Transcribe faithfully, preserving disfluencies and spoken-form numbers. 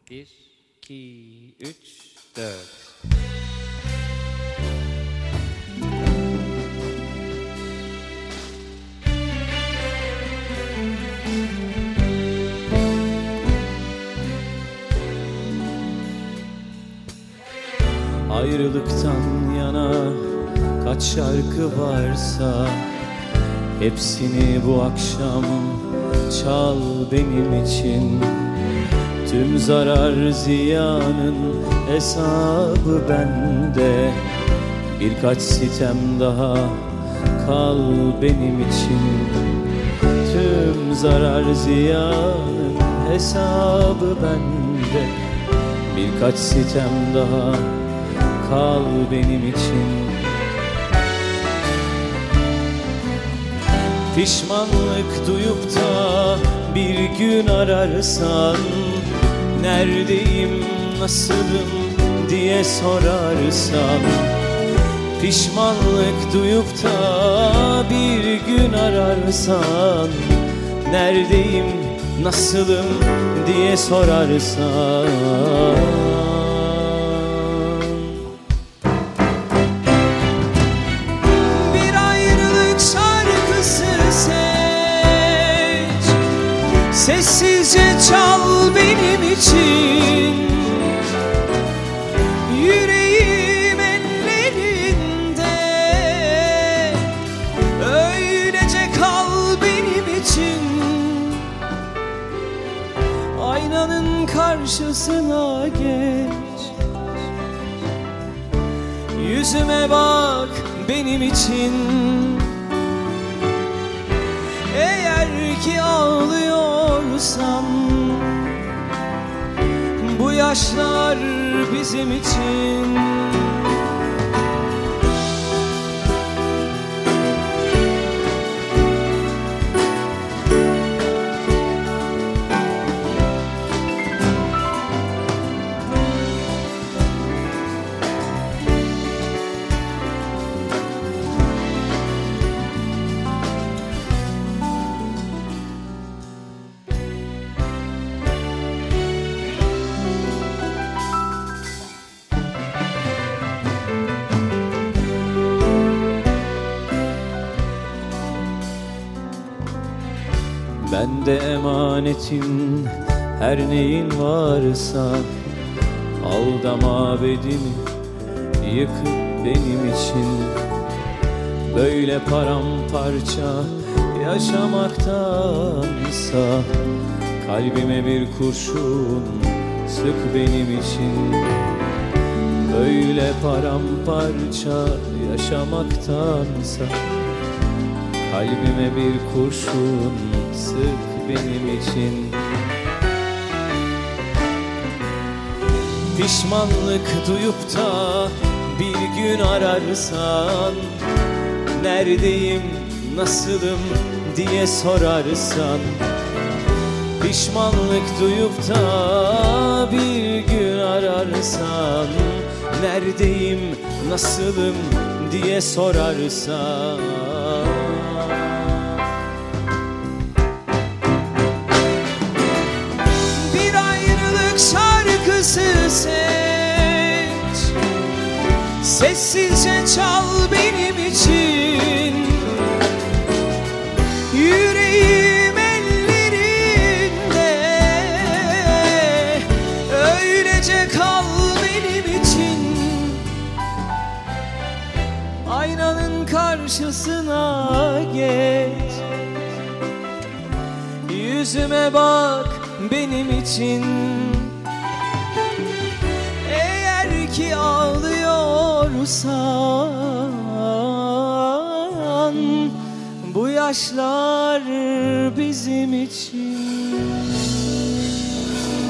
Bir, iki, üç, dört. Ayrılıktan yana kaç şarkı varsa hepsini bu akşam çal benim için. Tüm zarar ziyanın hesabı bende. Birkaç sitem daha kal benim için. Tüm zarar ziyanın hesabı bende. Birkaç sitem daha kal benim için. Pişmanlık duyup da bir gün ararsan, neredeyim, nasılım diye sorarsan. Pişmanlık duyup da bir gün ararsan, neredeyim, nasılım diye sorarsan. Sessizce çal benim için. Yüreğim ellerinde, öylece kal benim için. Aynanın karşısına geç, yüzüme bak benim için. Eğer ki ağlıyorsam, bu yaşlar bizim için. Bende emanetin her neyin varsa, aldama bedimi yıkıp benim için. Böyle paramparça yaşamaktansa, kalbime bir kurşun sık benim için. Böyle paramparça yaşamaktansa, kalbime bir kurşun sık benim için. Pişmanlık duyup da bir gün ararsan, neredeyim, nasılım diye sorarsan. Pişmanlık duyup da bir gün ararsan, neredeyim, nasılım diye sorarsan. Seç, sessizce çal benim için. Yüreğim ellerinde, öylece kal benim için. Aynanın karşısına geç, yüzüme bak benim için. Ki ağlıyorsan, bu yaşlar bizim için.